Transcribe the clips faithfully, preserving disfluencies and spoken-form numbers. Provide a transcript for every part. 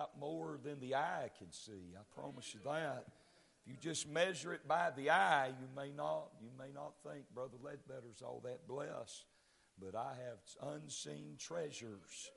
got more than the eye can see. I promise you that. If you just measure it by the eye, you may not, you may not think Brother Ledbetter's all that blessed. But I have unseen treasures.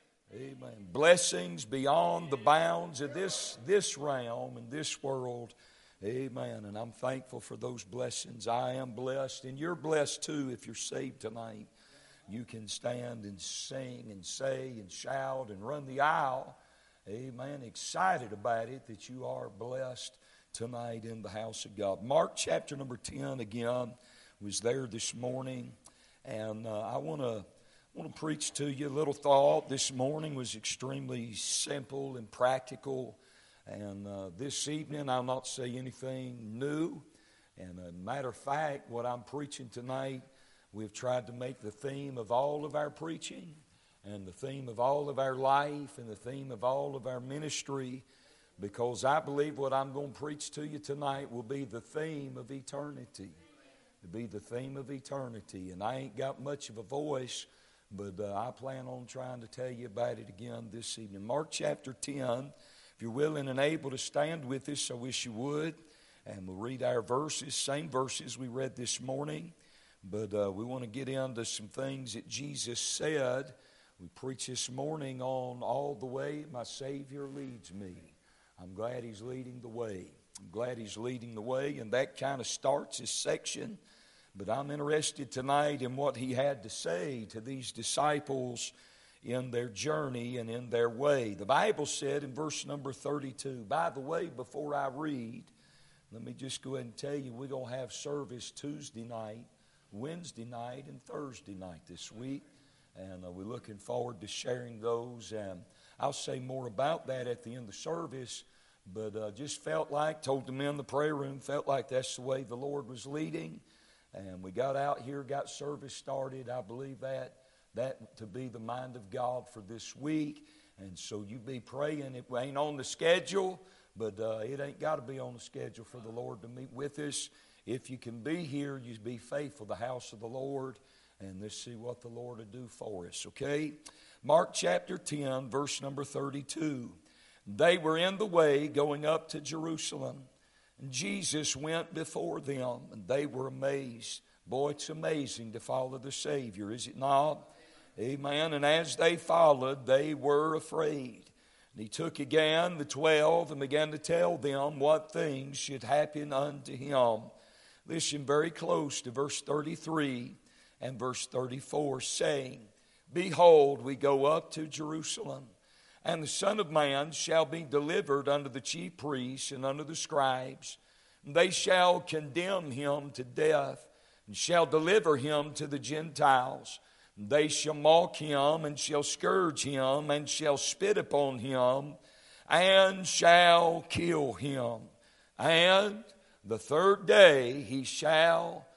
Amen. Blessings beyond the bounds of this, this realm and this world. Amen. And I'm thankful for those blessings. I am blessed, and you're blessed too if you're saved tonight. You can stand and sing and say and shout and run the aisle. Amen. Excited about it that you are blessed tonight in the house of God. Mark chapter number ten again was there this morning. And uh, I want to want to preach to you a little thought. This morning was extremely simple and practical. And uh, this evening I'll not say anything new. And a matter of fact, what I'm preaching tonight, we've tried to make the theme of all of our preaching and the theme of all of our life and the theme of all of our ministry, because I believe what I'm going to preach to you tonight will be the theme of eternity. It'll be the theme of eternity. And I ain't got much of a voice, but uh, I plan on trying to tell you about it again this evening. Mark chapter ten. If you're willing and able to stand with us, I wish you would. And we'll read our verses, same verses we read this morning. But uh, we want to get into some things that Jesus said. We preached this morning on all the way my Savior leads me. I'm glad He's leading the way. I'm glad He's leading the way. And that kind of starts this section. But I'm interested tonight in what He had to say to these disciples in their journey and in their way. The Bible said in verse number thirty-two, by the way, before I read, let me just go ahead and tell you, we're going to have service Tuesday night, Wednesday night, and Thursday night this week. And uh, we're looking forward to sharing those. And I'll say more about that at the end of the service. But uh, just felt like, told the men in the prayer room, felt like that's the way the Lord was leading. And we got out here, got service started. I believe that, that to be the mind of God for this week. And so you be praying. It ain't on the schedule, but uh, it ain't got to be on the schedule for the Lord to meet with us. If you can be here, you be faithful to the house of the Lord. And let's see what the Lord will do for us, okay? Mark chapter ten, verse number thirty-two. They were in the way going up to Jerusalem. And Jesus went before them, and they were amazed. Boy, it's amazing to follow the Savior, is it not? Amen. And as they followed, they were afraid. And He took again the twelve and began to tell them what things should happen unto Him. Listen very close to verse thirty-three and verse thirty-four, saying, behold, we go up to Jerusalem, and the Son of Man shall be delivered unto the chief priests and unto the scribes. And they shall condemn Him to death, and shall deliver Him to the Gentiles. And they shall mock Him, and shall scourge Him, and shall spit upon Him, and shall kill Him. And the third day He shall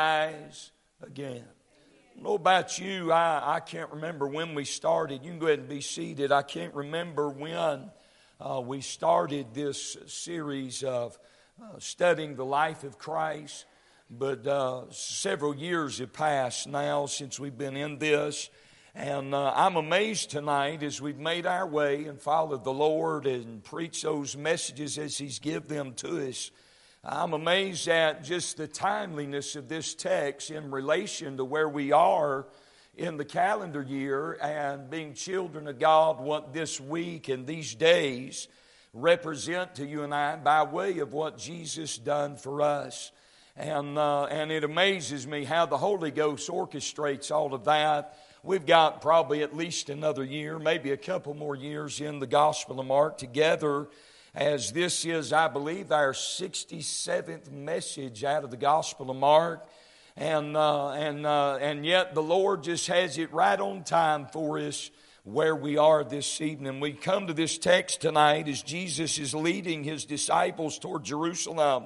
rise again. I don't know about you, I, I can't remember when we started. You can go ahead and be seated. I can't remember when uh, we started this series of uh, studying the life of Christ. But uh, several years have passed now since we've been in this. And uh, I'm amazed tonight as we've made our way and followed the Lord and preached those messages as He's given them to us. I'm amazed at just the timeliness of this text in relation to where we are in the calendar year and being children of God, what this week and these days represent to you and I by way of what Jesus done for us. And, uh, and it amazes me how the Holy Ghost orchestrates all of that. We've got probably at least another year, maybe a couple more years in the Gospel of Mark together, as this is, I believe, our sixty-seventh message out of the Gospel of Mark. And, uh, and, uh, and yet the Lord just has it right on time for us where we are this evening. We come to this text tonight as Jesus is leading His disciples toward Jerusalem.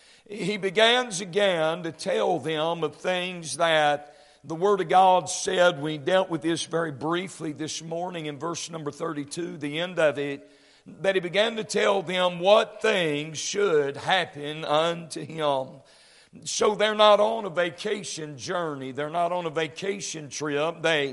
He begins again to tell them of things that the Word of God said. We dealt with this very briefly this morning in verse number thirty-two, the end of it, that He began to tell them what things should happen unto Him. So they're not on a vacation journey. They're not on a vacation trip. They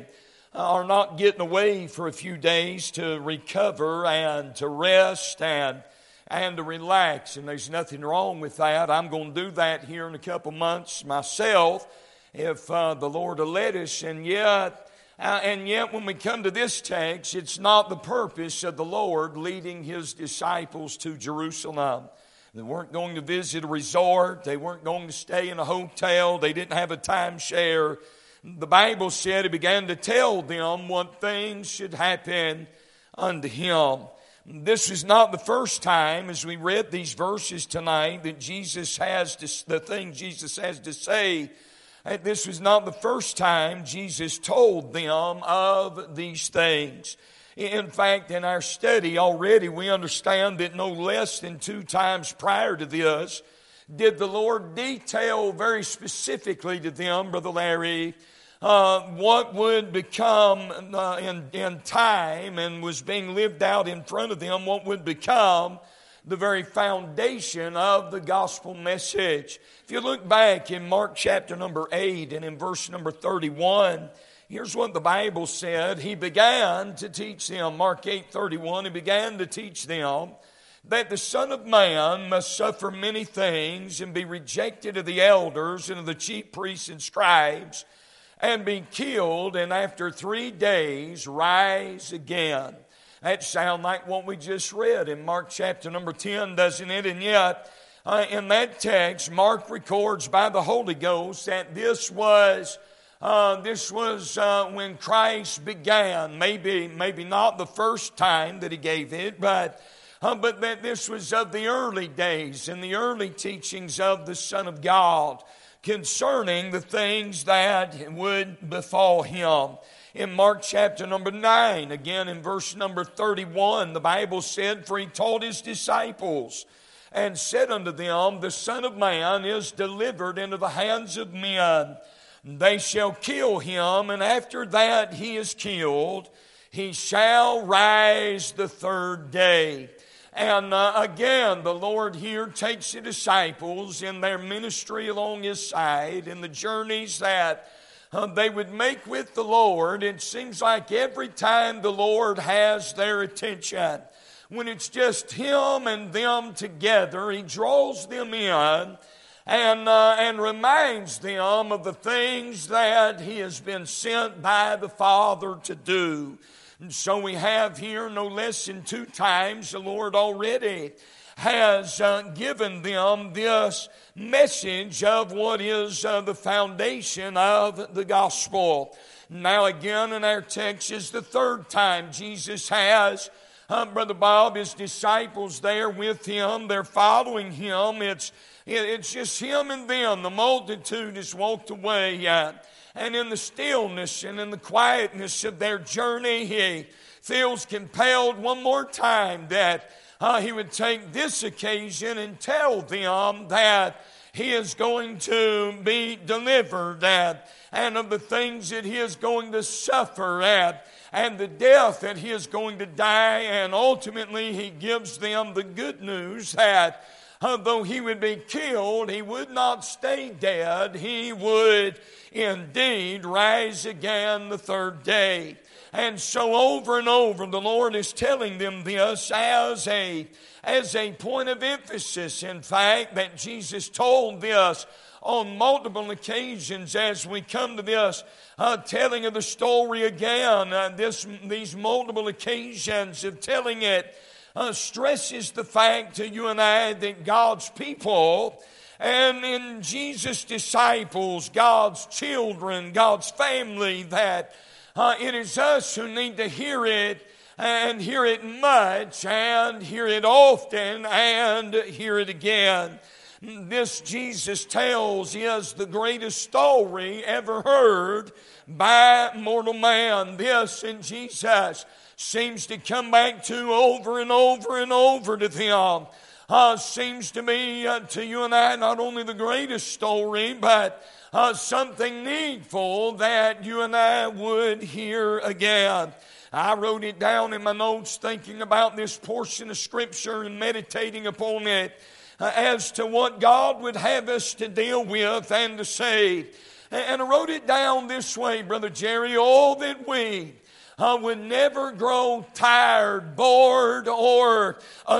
are not getting away for a few days to recover and to rest and and to relax, and there's nothing wrong with that. I'm going to do that here in a couple months myself, if uh, the Lord will let us. And yet, uh, and yet, when we come to this text, it's not the purpose of the Lord leading His disciples to Jerusalem. They weren't going to visit a resort. They weren't going to stay in a hotel. They didn't have a timeshare. The Bible said He began to tell them what things should happen unto Him. This is not the first time, as we read these verses tonight, that Jesus has to, the thing Jesus has to say. This was not the first time Jesus told them of these things. In fact, in our study already, we understand that no less than two times prior to this, did the Lord detail very specifically to them, Brother Larry, Uh, what would become uh, in, in time and was being lived out in front of them, what would become the very foundation of the gospel message. If you look back in Mark chapter number eight and in verse number thirty-one, here's what the Bible said. He began to teach them, Mark eight thirty-one, He began to teach them that the Son of Man must suffer many things and be rejected of the elders and of the chief priests and scribes, and be killed, and after three days rise again. That sounds like what we just read in Mark chapter number ten, doesn't it? And yet, uh, in that text, Mark records by the Holy Ghost that this was uh, this was uh, when Christ began. Maybe, maybe not the first time that He gave it, but uh, but that this was of the early days and the early teachings of the Son of God concerning the things that would befall Him. In Mark chapter number nine, again in verse number thirty-one, the Bible said, For He taught His disciples and said unto them, The Son of Man is delivered into the hands of men. They shall kill Him, and after that He is killed, He shall rise the third day. And uh, again, the Lord here takes the disciples in their ministry along His side, in the journeys that uh, they would make with the Lord. It seems like every time the Lord has their attention, when it's just Him and them together, He draws them in and, uh, and reminds them of the things that He has been sent by the Father to do. And so we have here no less than two times the Lord already has uh, given them this message of what is uh, the foundation of the gospel. Now again in our text is the third time Jesus has, uh, Brother Bob, His disciples there with Him. They're following Him. It's, it's just Him and them. The multitude has walked away. Uh, And in the stillness and in the quietness of their journey, He feels compelled one more time that uh, He would take this occasion and tell them that He is going to be delivered at, and of the things that He is going to suffer at, and the death that He is going to die. And ultimately He gives them the good news that uh, though He would be killed, He would not stay dead. He would indeed rise again the third day. And so over and over the Lord is telling them this as a, as a point of emphasis. In fact, that Jesus told this on multiple occasions as we come to this uh, telling of the story again. Uh, this, these multiple occasions of telling it uh, stresses the fact to you and I that God's people and in Jesus' disciples, God's children, God's family, that uh, it is us who need to hear it and hear it much and hear it often and hear it again. This Jesus tells is the greatest story ever heard by mortal man. This in Jesus seems to come back to over and over and over to them. Uh, seems to be uh, to you and I not only the greatest story, but uh, something needful that you and I would hear again. I wrote it down in my notes thinking about this portion of Scripture and meditating upon it uh, as to what God would have us to deal with and to say. And I wrote it down this way, Brother Jerry. Oh, that we uh, would never grow tired, bored, or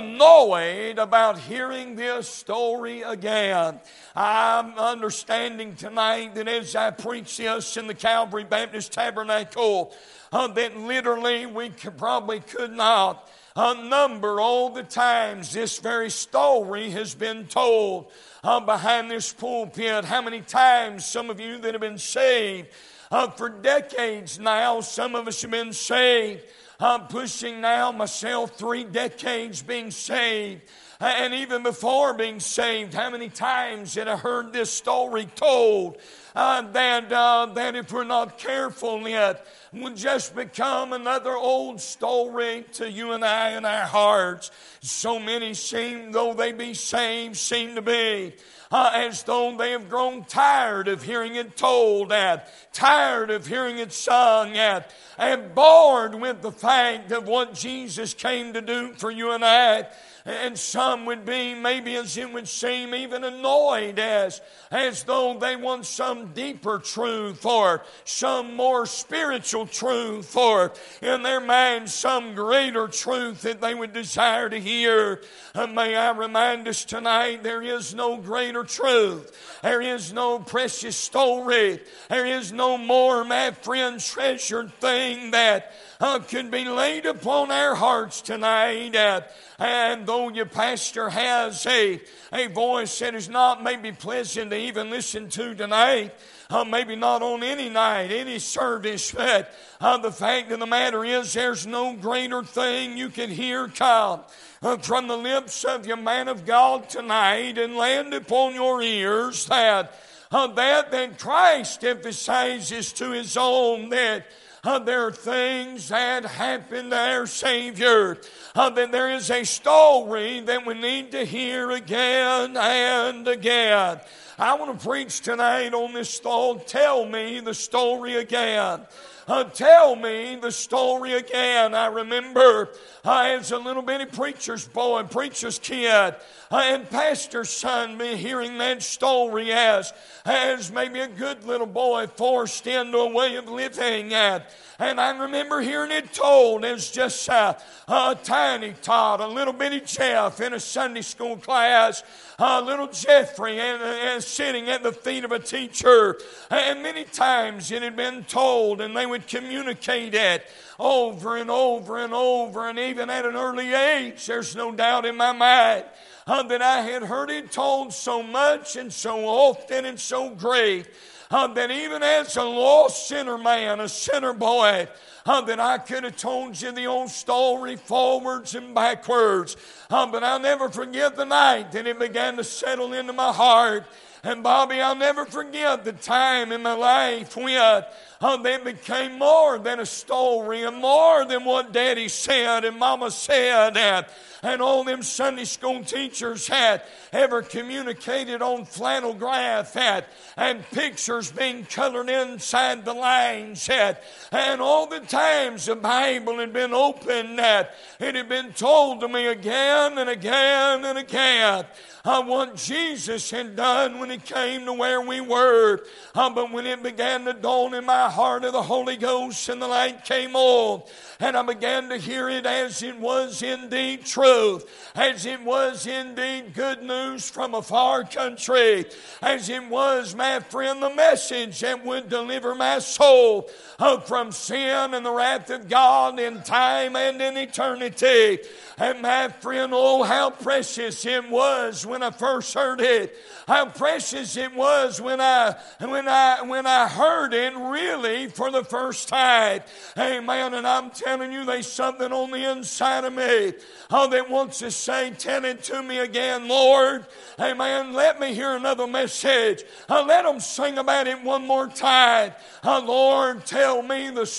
annoyed about hearing this story again. I'm understanding tonight that as I preach this in the Calvary Baptist Tabernacle, uh, that literally we could, probably could not uh, number all the times this very story has been told uh, behind this pulpit. How many times some of you that have been saved uh, for decades now, some of us have been saved, I'm pushing now myself three decades being saved. And even before being saved, how many times had I heard this story told uh, that, uh, that if we're not careful yet, will just become another old story to you and I in our hearts. So many seem, though they be saved, seem to be uh, as though they have grown tired of hearing it told at, tired of hearing it sung at, and bored with the fact of what Jesus came to do for you and I. And some would be, maybe as it would seem, even annoyed as, as though they want some deeper truth or some more spiritual truth or in their minds some greater truth that they would desire to hear. And may I remind us tonight, there is no greater truth. There is no precious story. There is no more, my friend, treasured thing that uh, could be laid upon our hearts tonight. Uh, and though your pastor has a, a voice that is not maybe pleasant to even listen to tonight, uh, maybe not on any night, any service, but uh, the fact of the matter is there's no greater thing you can hear come uh, from the lips of your man of God tonight and land upon your ears that uh, that, that Christ emphasizes to his own that Uh, there are things that happen to our Savior. Uh, that there is a story that we need to hear again and again. I want to preach tonight on this thought. Tell me the story again. Uh, tell me the story again. I remember uh, as a little bitty preacher's boy, preacher's kid, uh, and pastor's son, me hearing that story as, as maybe a good little boy forced into a way of living. Uh, and I remember hearing it told as just uh, a tiny tot, a little bitty Jeff in a Sunday school class, uh, little Jeffrey and, and sitting at the feet of a teacher. And many times it had been told and they would communicate it over and over and over, and even at an early age, there's no doubt in my mind uh, that I had heard it told so much and so often and so great uh, that even as a lost sinner man, a sinner boy, uh, that I could have told you the old story forwards and backwards. Uh, but I'll never forget the night that it began to settle into my heart. And Bobby, I'll never forget the time in my life when uh, they became more than a story and more than what Daddy said and Mama said and, and all them Sunday school teachers had ever communicated on flannel graph and, and pictures being colored inside the lines and, and all the times the Bible had been opened that it had been told to me again and again and again uh, what Jesus had done when he came to where we were. Uh, but when it began to dawn in my heart of the Holy Ghost and the light came on, and I began to hear it as it was indeed truth, as it was indeed good news from a far country, as it was, my friend, the message that would deliver my soul uh, from sin and the wrath of God in time and in eternity. And my friend, oh, how precious it was when I first heard it. How precious it was when I when I when I heard it really for the first time. Amen. And I'm telling you, there's something on the inside of me oh, that wants to say, tell it to me again, Lord. Amen. Let me hear another message. Uh, let them sing about it one more time. Uh, Lord, tell me the story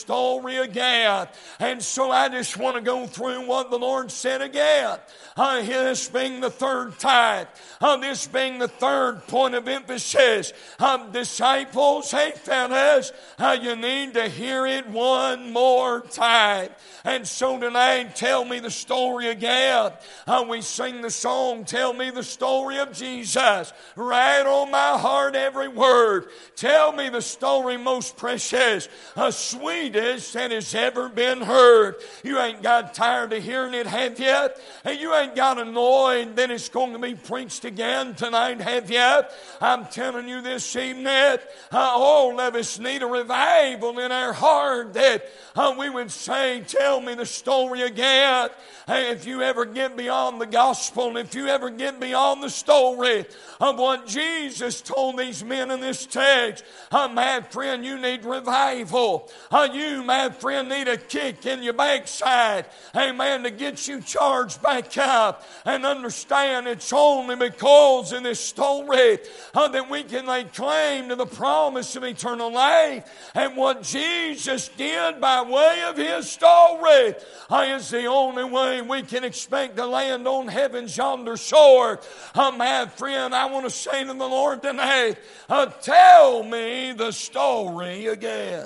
story again. And so I just want to go through what the Lord said again. Uh, this being the third time. Uh, this being the third point of emphasis. Uh, disciples, hey fellas, uh, you need to hear it one more time. And so tonight, tell me the story again. Uh, we sing the song, Tell Me the Story of Jesus. Right on my heart, every word. Tell me the story most precious, uh, sweetest that has ever been heard. You ain't got tired of hearing it, have you? And you ain't got annoyed that it's going to be preached again tonight, have you? I'm telling you this evening, uh, all of us need a revival in our heart that uh, we would say, tell me the story again. Hey, if you ever get beyond the gospel, if you ever get beyond the story of what Jesus told these men in this text, uh, my friend, you need revival. Uh, you, my friend, need a kick in your backside. Amen, to get you charged back up and understand it's only because of this story uh, that we can lay claim to the promise of eternal life. And what Jesus did by way of His story uh, is the only way we can expect to land on heaven's yonder shore. Uh, my friend, I want to say to the Lord tonight, uh, tell me the story again.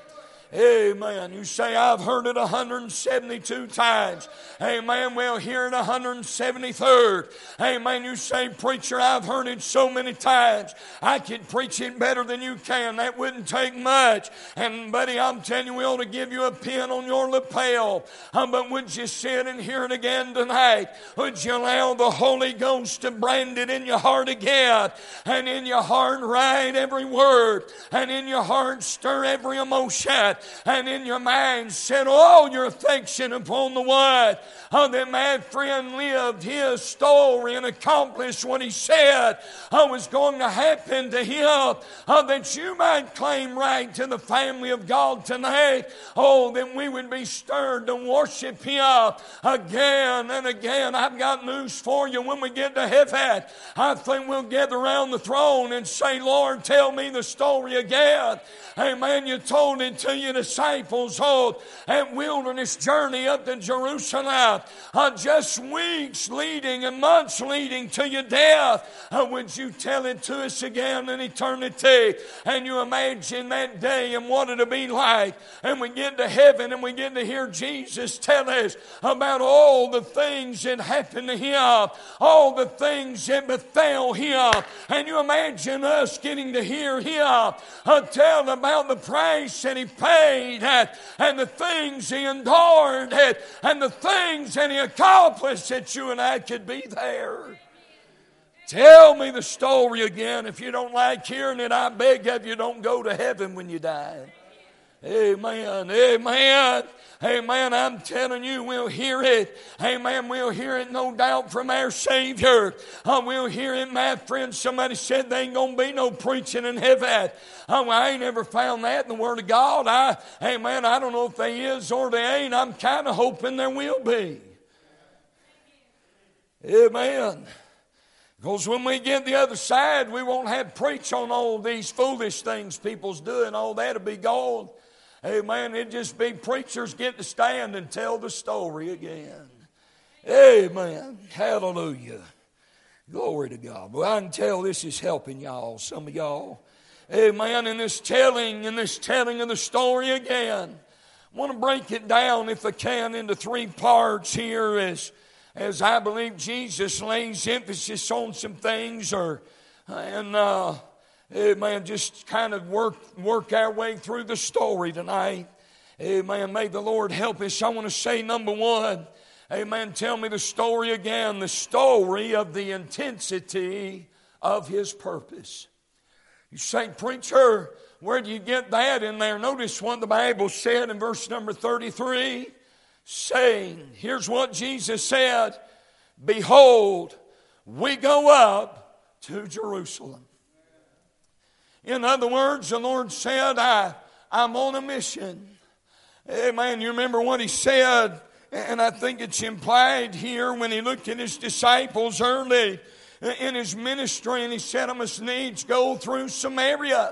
Amen. You say, I've heard it one hundred seventy-two times. Amen. We'll hear it one hundred seventy-third. Amen. You say, preacher, I've heard it so many times. I can preach it better than you can. That wouldn't take much. And buddy, I'm telling you, we ought to give you a pin on your lapel. Um, but would you sit and hear it again tonight? Would you allow the Holy Ghost to brand it in your heart again? And in your heart write every word. And in your heart stir every emotion. And in your mind set all your affection upon the one uh, that my friend lived his story and accomplished what he said uh, was going to happen to him, uh, that you might claim right to the family of God tonight. Oh, that we would be stirred to worship Him again and again. I've got news for you. When we get to heaven, I think we'll gather around the throne and say, Lord, tell me the story again. Amen. You told it to your disciples on that wilderness journey up to Jerusalem. Uh, just weeks leading and months leading to your death. Uh, would you tell it to us again in eternity? And you imagine that day and what it'll be like. And we get to heaven and we get to hear Jesus tell us about all the things that happened to Him. All the things that befell Him. And you imagine us getting to hear Him uh, tell about about the price that He paid and, and the things He endured and, and the things that He accomplished that you and I could be there. Tell me the story again. If you don't like hearing it, I beg of you, don't go to heaven when you die. Amen. Amen. Amen. I'm telling you, we'll hear it. Amen. We'll hear it, no doubt, from our Savior. Uh, we'll hear it, my friend. Somebody said there ain't going to be no preaching in heaven. Uh, well, I ain't ever found that in the Word of God. I, amen. I don't know if there is or there ain't. I'm kind of hoping there will be. Amen. Because when we get the other side, we won't have to preach on all these foolish things people's doing. All that'll be gone. Amen. It'd just be preachers get to stand and tell the story again. Amen. Hallelujah. Glory to God. Well, I can tell this is helping y'all, some of y'all. Amen. In this telling, in this telling of the story again, I want to break it down, if I can, into three parts here as, as I believe Jesus lays emphasis on some things, or and uh amen, just kind of work work our way through the story tonight. Amen. May the Lord help us. I want to say, number one, amen, tell me the story again, the story of the intensity of His purpose. You say, preacher, where do you get that in there? Notice what the Bible said in verse number thirty-three, saying, here's what Jesus said, behold, we go up to Jerusalem. In other words, the Lord said, I, I'm on a mission. Amen. You remember what He said, and I think it's implied here when He looked at His disciples early in His ministry, and He said, I must needs go through Samaria.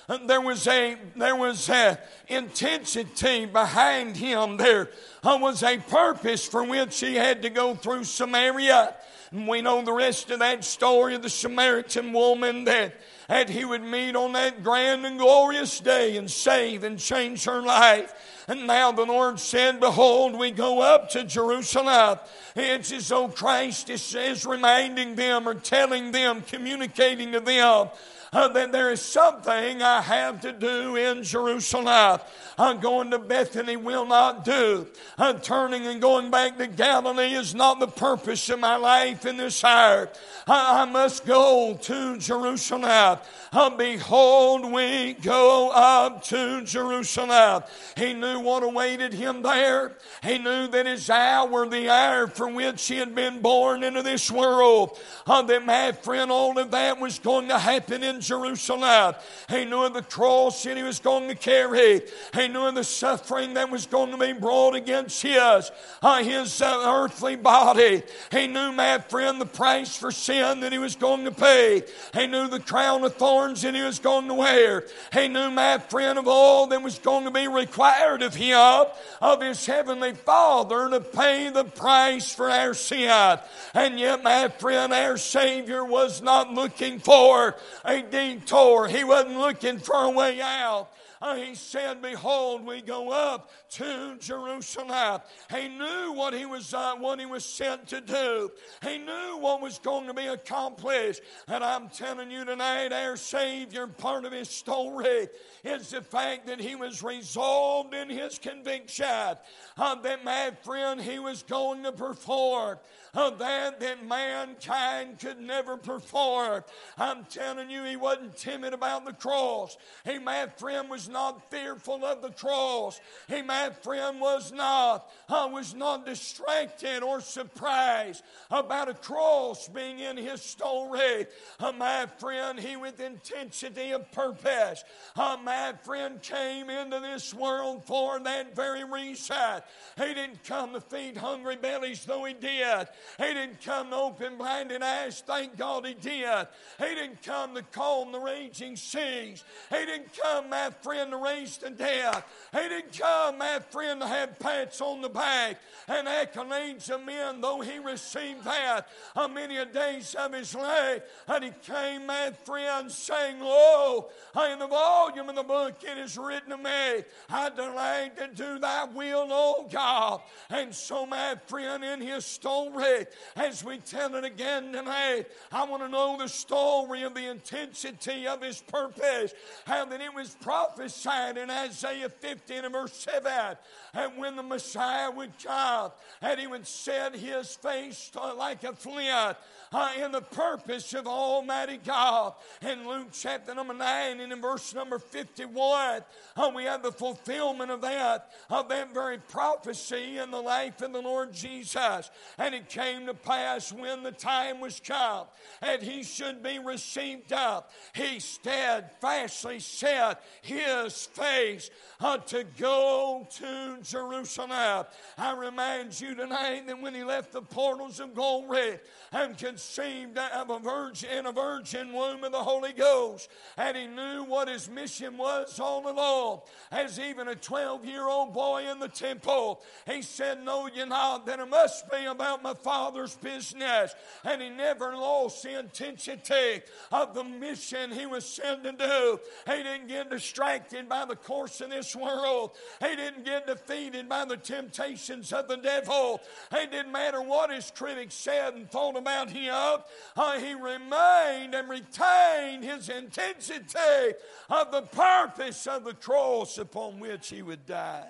There was a there was a intensity behind him. There was a purpose for which he had to go through Samaria. And we know the rest of that story of the Samaritan woman that, that he would meet on that grand and glorious day and save and change her life. And now the Lord said, behold, we go up to Jerusalem. It's as though Christ is, is reminding them or telling them, communicating to them, Uh, that there is something I have to do in Jerusalem. Uh, going to Bethany will not do. Uh, turning and going back to Galilee is not the purpose of my life in this hour. Uh, I must go to Jerusalem. Uh, behold, we go up to Jerusalem. He knew what awaited him there. He knew that his hour, the hour for which he had been born into this world, uh, that my friend, all of that was going to happen in Jerusalem. He knew of the cross that he was going to carry. He knew of the suffering that was going to be brought against his, uh, his uh, earthly body. He knew, my friend, the price for sin that he was going to pay. He knew the crown of thorns that he was going to wear. He knew, my friend, of all that was going to be required of him, of his heavenly Father, to pay the price for our sin. And yet, my friend, our Savior was not looking for a detour. He wasn't looking for a way out. Uh, he said, behold, we go up to Jerusalem. He knew what he was uh, what he was sent to do. He knew what was going to be accomplished. And I'm telling you tonight, our Savior, part of his story is the fact that he was resolved in his conviction uh, that, my friend, he was going to perform Uh, that that mankind could never perform. I'm telling you, he wasn't timid about the cross. He, my friend, was not fearful of the cross. He, my friend, was not uh, was not distracted or surprised about a cross being in his story. Uh, my friend, he with intensity of purpose, uh, my friend, came into this world for that very reason. He didn't come to feed hungry bellies, though he did. He didn't come to open blinded eyes. Thank God he did. He didn't come to calm the raging seas. He didn't come, my friend, to raise the dead. He didn't come, my friend, to have pats on the back and accolades of men, though he received that uh, many a days of his life. And he came, my friend, saying, lo, in the volume of the book it is written of me, I delight to do thy will, O God. And so, my friend, in his story, as we tell it again tonight, I want to know the story of the intensity of his purpose. How that it was prophesied in Isaiah fifty and verse seven. And when the Messiah would come, and he would set his face like a flint, uh, in the purpose of Almighty God. In Luke chapter number nine and in verse number fifty-one, uh, we have the fulfillment of that, of that very prophecy in the life of the Lord Jesus. And it came to pass when the time was come, and he should be received up, he steadfastly set his face uh, to go to Jerusalem. I remind you tonight that when he left the portals of glory and conceived of a virgin in a virgin womb of the Holy Ghost, and he knew what his mission was all along, as even a twelve-year-old boy in the temple, he said, know ye not that it must be about my Father's business? And he never lost the intensity of the mission he was sent to do. He didn't get distracted by the course of this world. He didn't get defeated by the temptations of the devil. It didn't matter what his critics said and thought about him. Uh, he remained and retained his intensity of the purpose of the cross upon which he would die.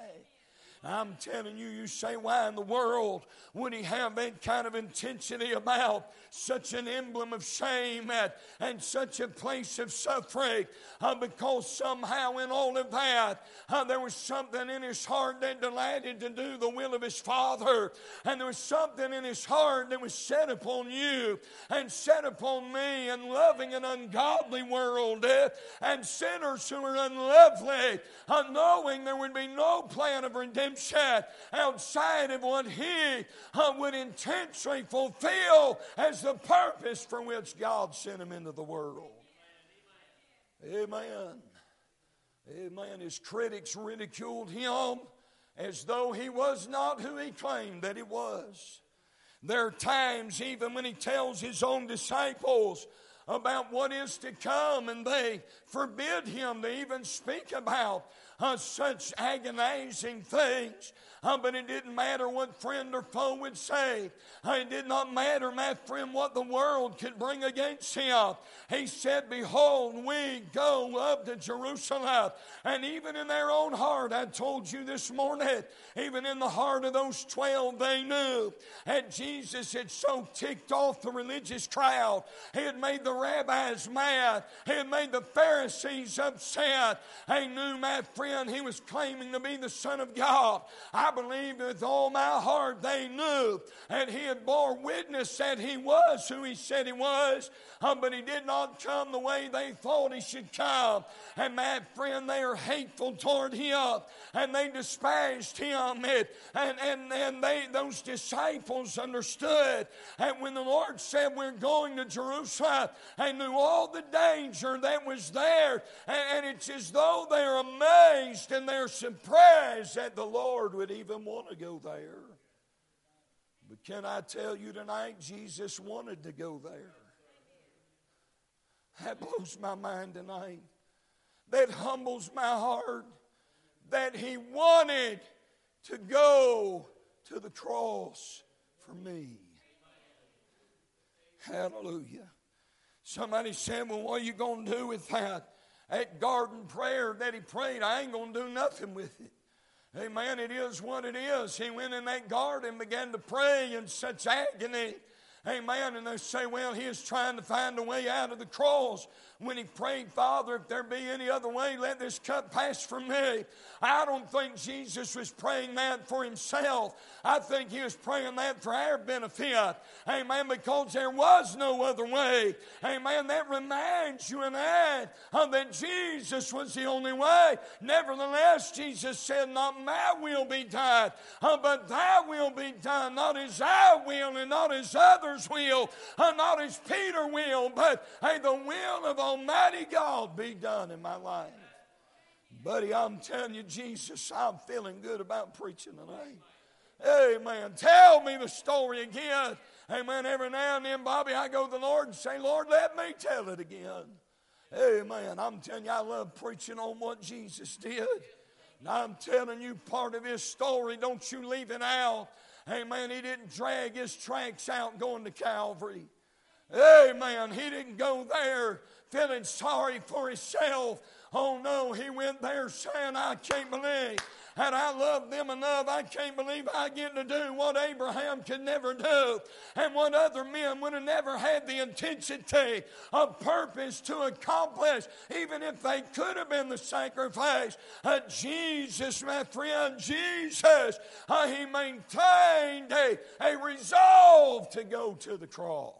I'm telling you, you say, why in the world would he have that kind of intensity about such an emblem of shame and, and such a place of suffering? Uh, because somehow in all of that, uh, there was something in his heart that delighted to do the will of his Father. And there was something in his heart that was set upon you and set upon me, and loving an ungodly world uh, and sinners who are unlovely, uh, knowing there would be no plan of redemption outside of what he uh, would intensely fulfill as the purpose for which God sent him into the world. Amen. Amen. His critics ridiculed him as though he was not who he claimed that he was. There are times even when he tells his own disciples about what is to come, and they forbid him to even speak about uh, such agonizing things. Uh, but it didn't matter what friend or foe would say. Uh, it did not matter, my friend, what the world could bring against him. He said, behold, we go up to Jerusalem. And even in their own heart, I told you this morning, even in the heart of those twelve, they knew. And Jesus had so ticked off the religious crowd. He had made the rabbis mad. He had made the Pharisees upset. He knew, my friend, he was claiming to be the Son of God. I believe with all my heart they knew, and he had bore witness that he was who he said he was, uh, but he did not come the way they thought he should come. And my friend, they are hateful toward him, and they despised him, and, and, and, and they, those disciples understood. And when the Lord said we're going to Jerusalem, they knew all the danger that was there, and, and it's as though they're amazed and they're surprised that the Lord would even want to go there. But can I tell you tonight, Jesus wanted to go there. That blows my mind tonight. That humbles my heart. That he wanted to go to the cross for me. Hallelujah. Somebody said, well, what are you going to do with that? That garden prayer that he prayed, I ain't going to do nothing with it. Amen. It is what it is. He went in that garden and began to pray in such agony. Amen. And they say, well, he is trying to find a way out of the cross. When he prayed, Father, if there be any other way, let this cup pass from me. I don't think Jesus was praying that for himself. I think he was praying that for our benefit. Amen. Because there was no other way. Amen. That reminds you and I uh, that Jesus was the only way. Nevertheless, Jesus said, not my will be done, uh, but thy will be done. Not as I will and not as others will, uh, not as Peter will, but hey, the will of Almighty God be done in my life. Buddy, I'm telling you, Jesus, I'm feeling good about preaching tonight. Amen. Tell me the story again. Amen. Every now and then, Bobby, I go to the Lord and say, Lord, let me tell it again. Amen. I'm telling you, I love preaching on what Jesus did. And I'm telling you part of his story. Don't you leave it out. Amen. He didn't drag his tracks out going to Calvary. Amen. He didn't go there feeling sorry for himself. Oh no, he went there saying, I can't believe that I love them enough. I can't believe I get to do what Abraham could never do and what other men would have never had the intensity of purpose to accomplish, even if they could have been the sacrifice. Uh, Jesus, my friend, Jesus, uh, he maintained a, a resolve to go to the cross.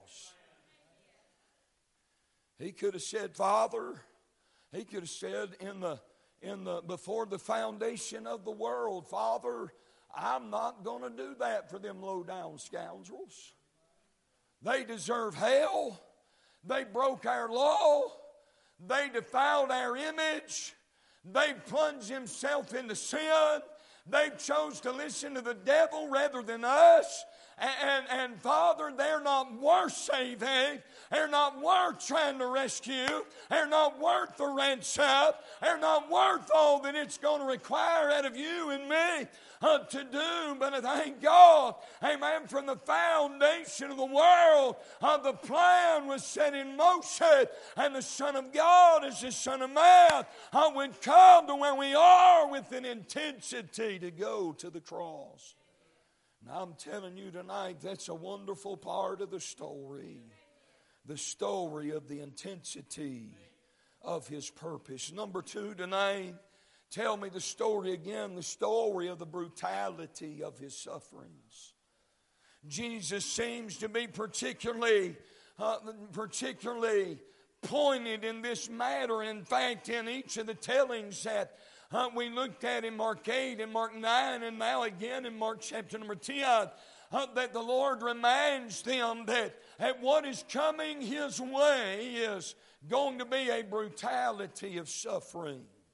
He could have said, Father, he could have said in the in the before the foundation of the world, Father, I'm not going to do that for them low-down scoundrels. They deserve hell. They broke our law. They defiled our image. They plunged themselves into sin. They chose to listen to the devil rather than us. And, and, and Father, they're not worth saving. They're not worth trying to rescue. They're not worth the ransom. They're not worth all that it's going to require out of you and me uh, to do. But I thank God, amen, from the foundation of the world, uh, the plan was set in motion. And the Son of God, as the Son of Man, uh, would come to where we are with an intensity to go to the cross. And I'm telling you tonight, that's a wonderful part of the story. The story of the intensity of his purpose. Number two tonight, tell me the story again, the story of the brutality of his sufferings. Jesus seems to be particularly, uh, particularly pointed in this matter. In fact, in each of the tellings that Uh, we looked at in Mark eight and Mark nine and now again in Mark chapter number ten, uh, that the Lord reminds them that, that what is coming his way is going to be a brutality of suffering.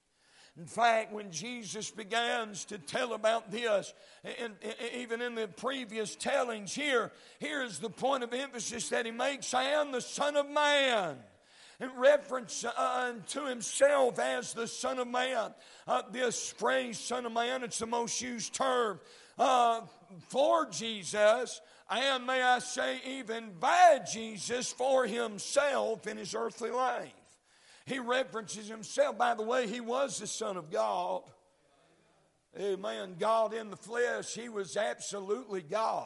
In fact, when Jesus begins to tell about this, and even in the previous tellings here, here's the point of emphasis that he makes: I am the Son of Man. In reference uh, to himself as the Son of Man. Uh, this phrase, Son of Man, it's the most used term uh, for Jesus, and may I say even by Jesus for himself in his earthly life. He references himself. By the way, he was the Son of God. Amen. God in the flesh. He was absolutely God.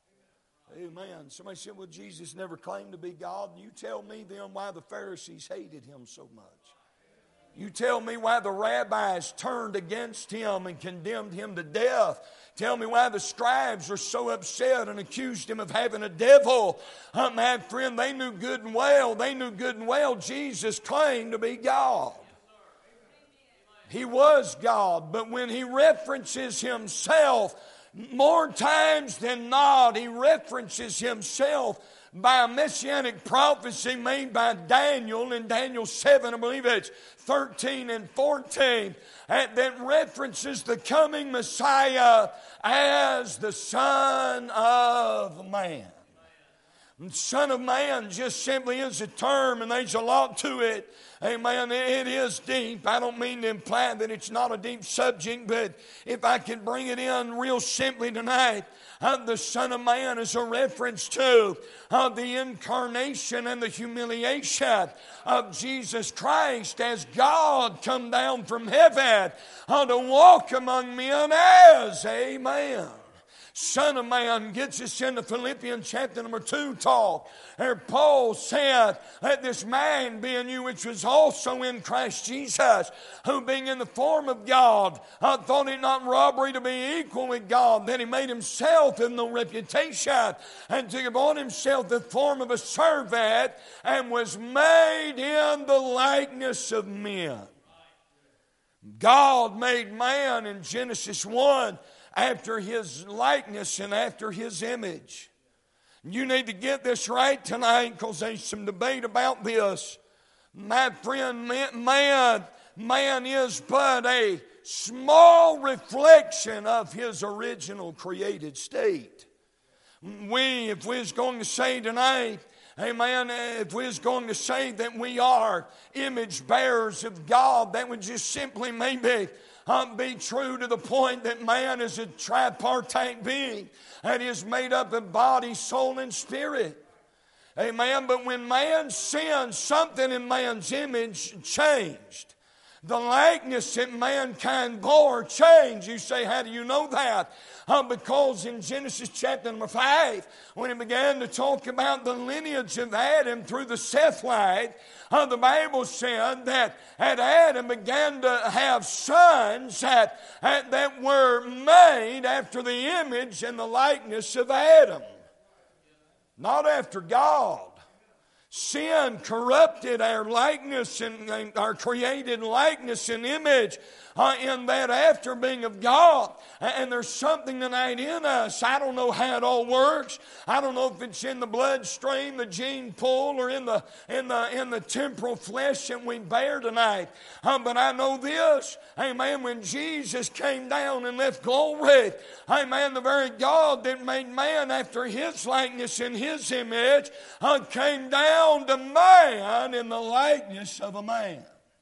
Amen. Somebody said, well, Jesus never claimed to be God. You tell me then why the Pharisees hated him so much. You tell me why the rabbis turned against him and condemned him to death. Tell me why the scribes were so upset and accused him of having a devil. Uh, my friend, they knew good and well, they knew good and well Jesus claimed to be God. He was God, but when he references himself, more times than not, he references himself by a messianic prophecy made by Daniel in Daniel seven, I believe it's thirteen and fourteen, that references the coming Messiah as the Son of Man. Son of Man just simply is a term, and there's a lot to it. Amen. It is deep. I don't mean to imply that it's not a deep subject, but if I can bring it in real simply tonight, uh, the Son of Man is a reference to uh, the incarnation and the humiliation of Jesus Christ as God come down from heaven uh, to walk among men as a man. Son of Man gets us into Philippians chapter number two talk. There Paul said, let this mind be in you which was also in Christ Jesus, who being in the form of God, uh, thought it not robbery to be equal with God. Then he made himself of no reputation, and took upon himself the form of a servant, and was made in the likeness of men. God made man in Genesis one after his likeness and after his image. You need to get this right tonight, because there's some debate about this. My friend, man, man is but a small reflection of his original created state. We, if we was going to say tonight, amen, if we was going to say that we are image bearers of God, that would just simply maybe Um, be true to the point that man is a tripartite being and is made up of body, soul, and spirit. Amen. But when man sinned, something in man's image changed. The likeness that mankind bore changed. You say, how do you know that? Uh, because in Genesis chapter number five, when he began to talk about the lineage of Adam through the Seth line, uh, the Bible said that Adam began to have sons that, that were made after the image and the likeness of Adam, not after God. Sin corrupted our likeness and, and our created likeness and image uh, in that after being of God. And there's something tonight in us. I don't know how it all works. I don't know if it's in the bloodstream, the gene pool, or in the in the in the temporal flesh that we bear tonight. Uh, but I know this, amen, when Jesus came down and left glory, amen, the very God that made man after his likeness and his image uh, came down to man in the likeness of a man.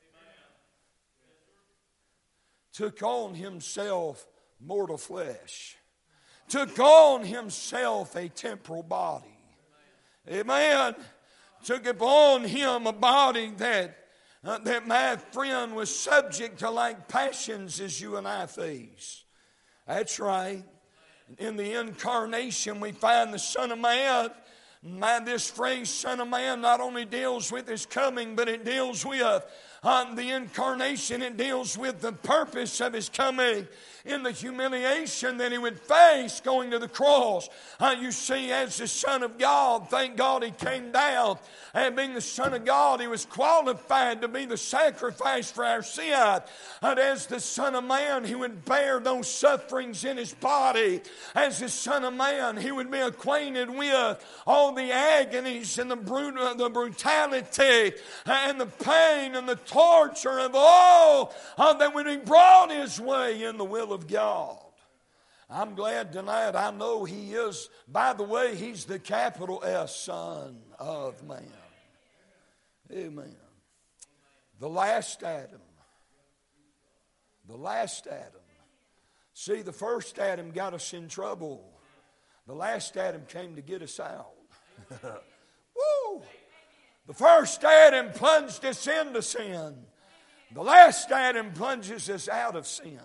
Took on himself mortal flesh. Took on himself a temporal body. Amen. Took upon him a body that, uh, that my friend was subject to like passions as you and I face. That's right. In the incarnation we find the Son of Man. My, this phrase, Son of Man, not only deals with his coming, but it deals with uh, the incarnation. It deals with the purpose of his coming in the humiliation that he would face going to the cross. Uh, you see, as the Son of God, thank God he came down. And being the Son of God, he was qualified to be the sacrifice for our sin. And as the Son of Man, he would bear those sufferings in his body. As the Son of Man, he would be acquainted with all the agonies and the, brut- the brutality and the pain and the torture of all uh, that would be brought his way in the will of God. I'm glad tonight I know he is, by the way, he's the capital S Son of Man. Amen. The last Adam. The last Adam. See, the first Adam got us in trouble. The last Adam came to get us out. Woo! The first Adam plunged us into sin. The last Adam plunges us out of sin.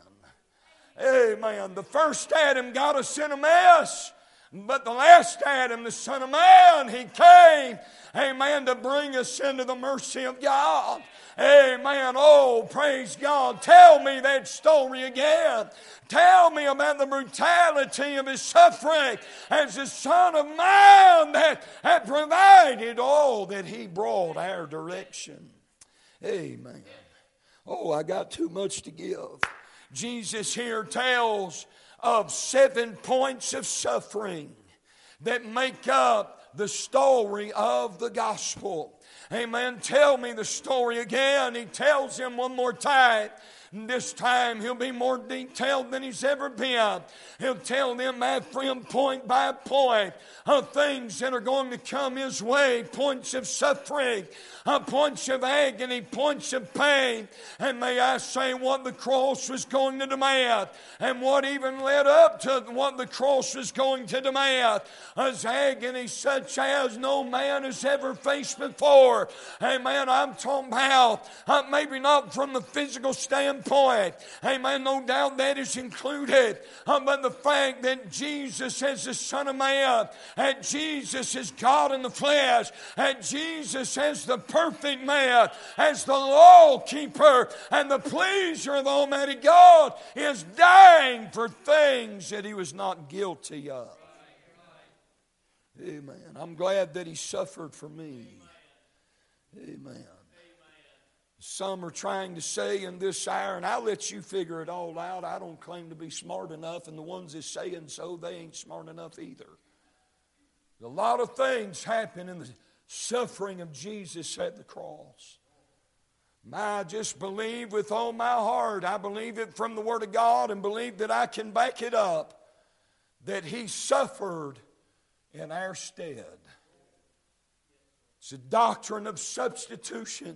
Amen. The first Adam got us in a mess. But the last Adam, the Son of Man, he came, amen, to bring us into the mercy of God. Amen. Oh, praise God. Tell me that story again. Tell me about the brutality of his suffering as the Son of Man that had provided all that he brought our direction. Amen. Oh, I got too much to give. Jesus here tells of seven points of suffering that make up the story of the gospel. Amen. Tell me the story again. He tells him one more time. This time he'll be more detailed than he's ever been. He'll tell them, my friend, point by point of things that are going to come his way. Points of suffering, uh, points of agony, points of pain. And may I say what the cross was going to demand. And what even led up to what the cross was going to demand. As agony such as no man has ever faced before. Amen. I'm talking about uh, maybe not from the physical standpoint. Point. Amen. No doubt that is included. Uh, but the fact that Jesus is the Son of Man, and Jesus is God in the flesh, and Jesus as the perfect man, as the law keeper, and the pleaser of Almighty God, is dying for things that he was not guilty of. Amen. I'm glad that he suffered for me. Amen. Some are trying to say in this hour, and I'll let you figure it all out. I don't claim to be smart enough, and the ones that saying so, they ain't smart enough either. A lot of things happen in the suffering of Jesus at the cross. I just believe with all my heart, I believe it from the Word of God, and believe that I can back it up, that he suffered in our stead. It's a doctrine of substitution.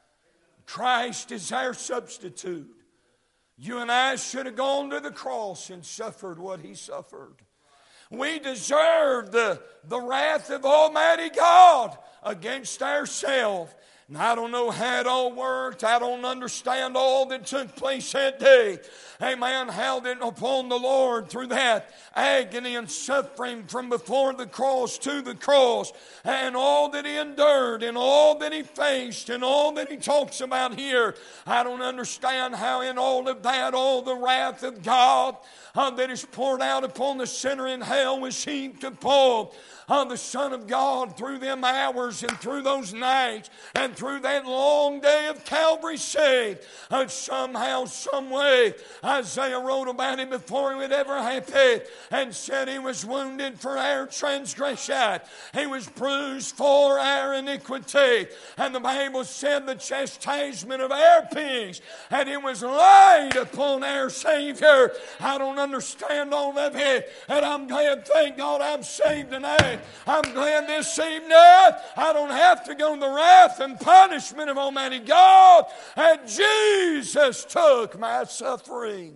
Christ is our substitute. You and I should have gone to the cross and suffered what he suffered. We deserve the, the wrath of Almighty God against ourselves. And I don't know how it all worked. I don't understand all that took place that day. Amen. How that upon the Lord through that agony and suffering from before the cross to the cross, and all that he endured and all that he faced and all that he talks about here. I don't understand how in all of that, all the wrath of God uh, that is poured out upon the sinner in hell was heaped upon Uh, the Son of God through them hours and through those nights and through that long day of Calvary saved. Uh, somehow, some way, Isaiah wrote about him before it would ever happen and said he was wounded for our transgression. He was bruised for our iniquity. And the Bible said the chastisement of our peace, and it was laid upon our Savior. I don't understand all of it, and I'm glad, thank God, I'm saved tonight. I'm glad this evening I don't have to go to the wrath and punishment of Almighty God. And Jesus took my suffering.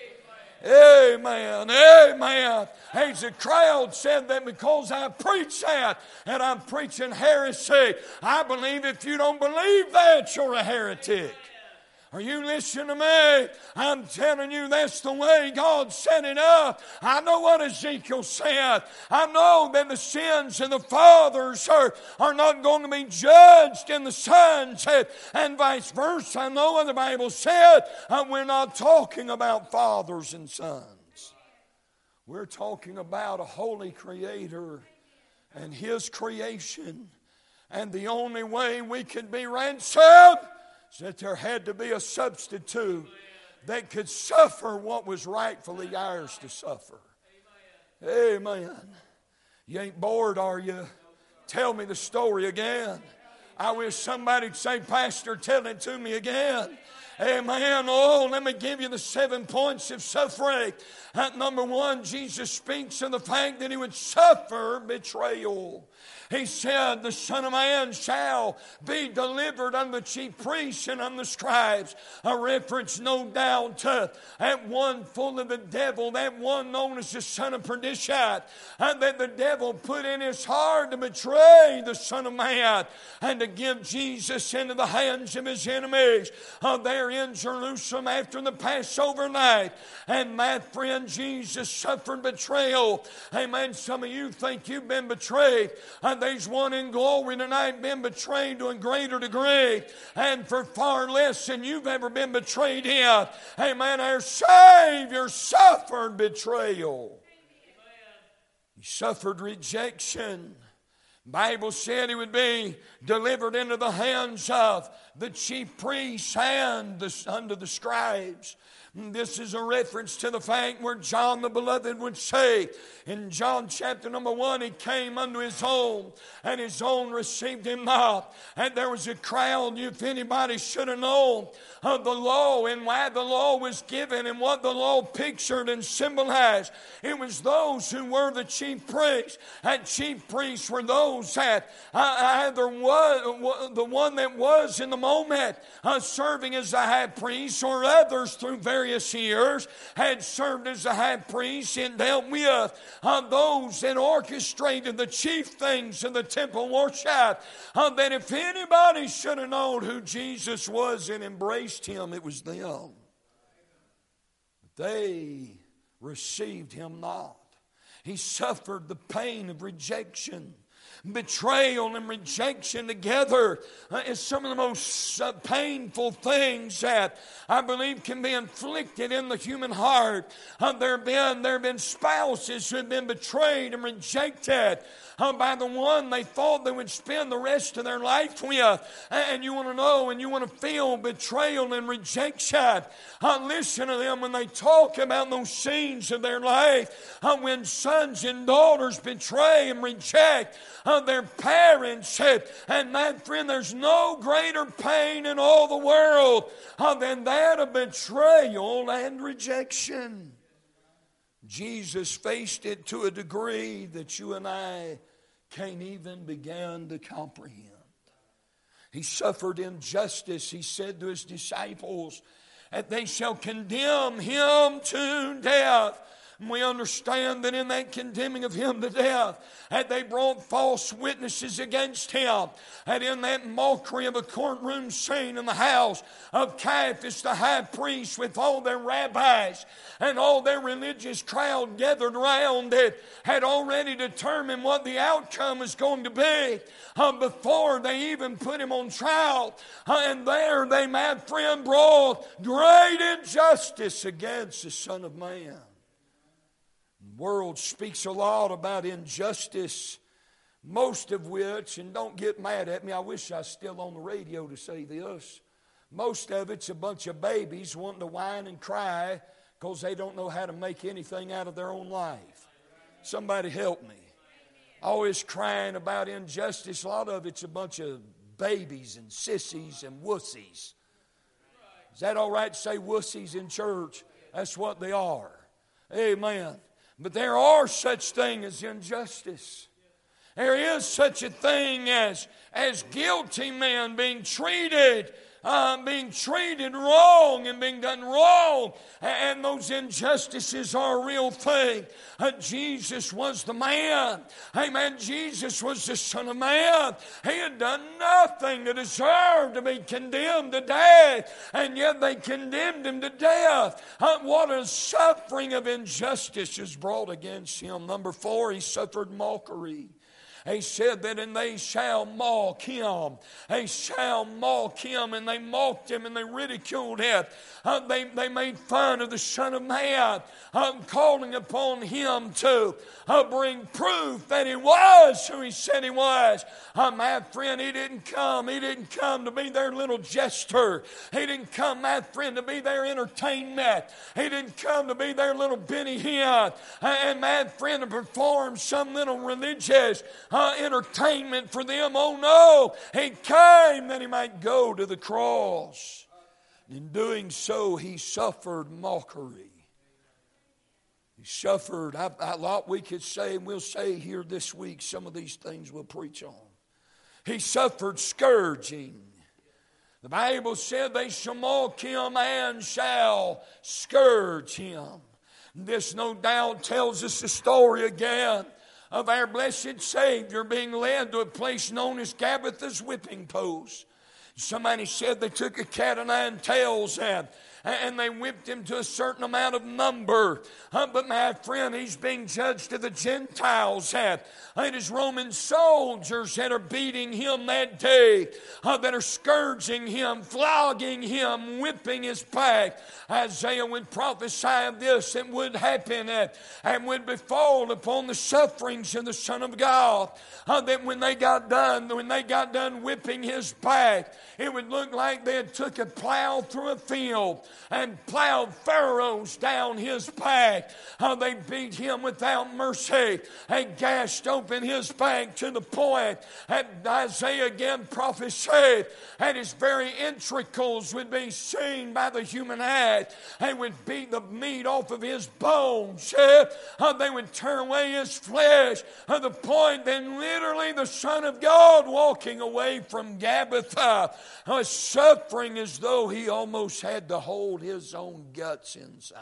Amen. Amen. As the crowd said that because I preach that and I'm preaching heresy, I believe if you don't believe that, you're a heretic. Are you listening to me? I'm telling you, that's the way God set it up. I know what Ezekiel said. I know that the sins of the fathers are, are not going to be judged in the sons, and, and vice versa. I know what the Bible said. Uh, we're not talking about fathers and sons. We're talking about a holy Creator and His creation. And the only way we could be ransomed that there had to be a substitute that could suffer what was rightfully ours to suffer. Amen. You ain't bored, are you? Tell me the story again. I wish somebody'd say, Pastor, tell it to me again. Amen. Oh, let me give you the seven points of suffering. At number one, Jesus speaks of the fact that he would suffer betrayal. He said, the Son of Man shall be delivered unto the chief priests and unto the scribes. A reference, no doubt, to that one full of the devil, that one known as the son of perdition, and that the devil put in his heart to betray the Son of Man and to give Jesus into the hands of his enemies. Uh, there in Jerusalem after the Passover night. And my friend, Jesus suffered betrayal. Amen. Some of you think you've been betrayed. And there's one in glory tonight been betrayed to a greater degree and for far less than you've ever been betrayed in. Amen. Our Savior suffered betrayal. He suffered rejection. The Bible said he would be delivered into the hands of the chief priests and the, under the scribes. This is a reference to the fact where John the Beloved would say in John chapter number one, he came unto his own, and his own received him not. And there was a crowd, if anybody should have known of the law and why the law was given and what the law pictured and symbolized. It was those who were the chief priests. And chief priests were those that uh, either was the one that was in the moment uh, serving as the high priest, or others through various Various years had served as a high priest and dealt with uh, those that orchestrated the chief things of the temple worship. Uh, that if anybody should have known who Jesus was and embraced him, it was them. But they received him not. He suffered the pain of rejection. Betrayal and rejection together uh, is some of the most uh, painful things that I believe can be inflicted in the human heart. Uh, there have been there have been spouses who have been betrayed and rejected uh, by the one they thought they would spend the rest of their life with. And you want to know and you want to feel betrayal and rejection. Uh, listen to them when they talk about those scenes of their life. Uh, when sons and daughters betray and reject of their parents. And my friend, there's no greater pain in all the world than that of betrayal and rejection. Jesus faced it to a degree that you and I can't even begin to comprehend. He suffered injustice. He said to his disciples that they shall condemn him to death. We understand that in that condemning of him to death, that they brought false witnesses against him. And in that mockery of a courtroom scene in the house of Caiaphas the high priest with all their rabbis and all their religious crowd gathered around that had already determined what the outcome was going to be uh, before they even put him on trial. Uh, and there they, my friend, brought great injustice against the Son of Man. The world speaks a lot about injustice, most of which, and don't get mad at me, I wish I was still on the radio to say this, most of it's a bunch of babies wanting to whine and cry because they don't know how to make anything out of their own life. Somebody help me. Always crying about injustice. A lot of it's a bunch of babies and sissies and wussies. Is that all right to say wussies in church? That's what they are. Amen. But there are such things as injustice. There is such a thing as, as guilty men being treated Uh, being treated wrong and being done wrong. And those injustices are a real thing. Uh, Jesus was the man. Amen. Jesus was the Son of Man. He had done nothing to deserve to be condemned to death. And yet they condemned him to death. Uh, what a suffering of injustice is brought against him. Number four, he suffered mockery. He said that, and they shall mock him. They shall mock him, and they mocked him, and they ridiculed him. Uh, they, they made fun of the Son of Man, uh, calling upon him to uh, bring proof that he was who he said he was. Uh, my friend, he didn't come. He didn't come to be their little jester. He didn't come, my friend, to be their entertainment. He didn't come to be their little Benny Hinn. Uh, and my friend, to perform some little religious uh, entertainment for them. Oh no, He came that He might go to the cross. In doing so, He suffered mockery. He suffered, I, I thought we could say, and we'll say here this week, some of these things we'll preach on. He suffered scourging. The Bible said they shall mock Him and shall scourge Him. This no doubt tells us the story again of our blessed Savior being led to a place known as Gabbatha's whipping post. Somebody said they took a cat o' nine tails and, and they whipped Him to a certain amount of number. Uh, but my friend, He's being judged to the Gentiles. And it is Roman soldiers that are beating Him that day, uh, that are scourging Him, flogging Him, whipping His back. Isaiah would prophesy of this, it would happen and, and would befall upon the sufferings of the Son of God. Uh, that when they got done, when they got done whipping His back, it would look like they had took a plow through a field and plowed furrows down His back. Uh, they beat Him without mercy and gashed open His back to the point that Isaiah again prophesied that His very entrails would be seen by the human eye. They would beat the meat off of His bones. Uh, they would turn away His flesh. To the point then literally the Son of God walking away from Gabbatha was suffering as though He almost had to hold His own guts inside.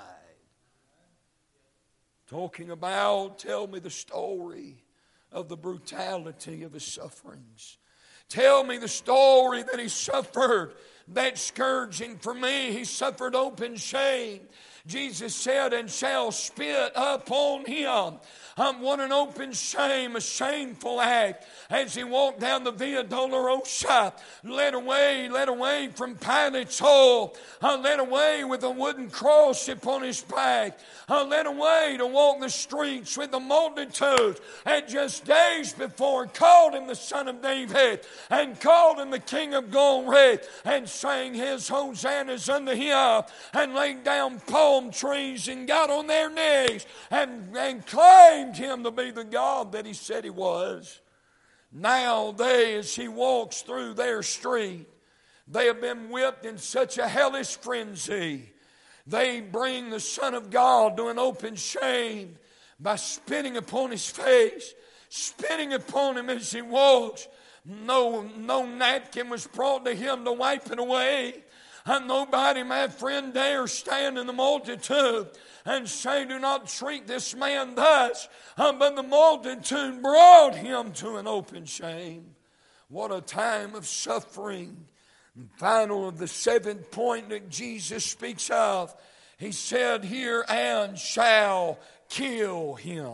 Talking about, tell me the story of the brutality of His sufferings. Tell me the story that He suffered that scourging for me. He suffered open shame. Jesus said, and shall spit upon Him. Um, what an open shame, a shameful act. As He walked down the Via Dolorosa, led away, led away from Pilate's hole, uh, led away with a wooden cross upon His back, uh, led away to walk the streets with the multitude, and just days before called Him the Son of David, and called Him the King of Glory, and sang His hosannas unto Him, and laid down palm trees and got on their knees, and, and claimed Him to be the God that He said He was. Now they, as He walks through their street, they have been whipped in such a hellish frenzy. They bring the Son of God to an open shame by spitting upon His face, spitting upon Him as He walks. No, no napkin was brought to Him to wipe it away. And nobody, my friend, dare stand in the multitude and say, do not treat this man thus. Uh, but the multitude brought Him to an open shame. What a time of suffering. And final of the seventh point that Jesus speaks of, He said here, and shall kill Him.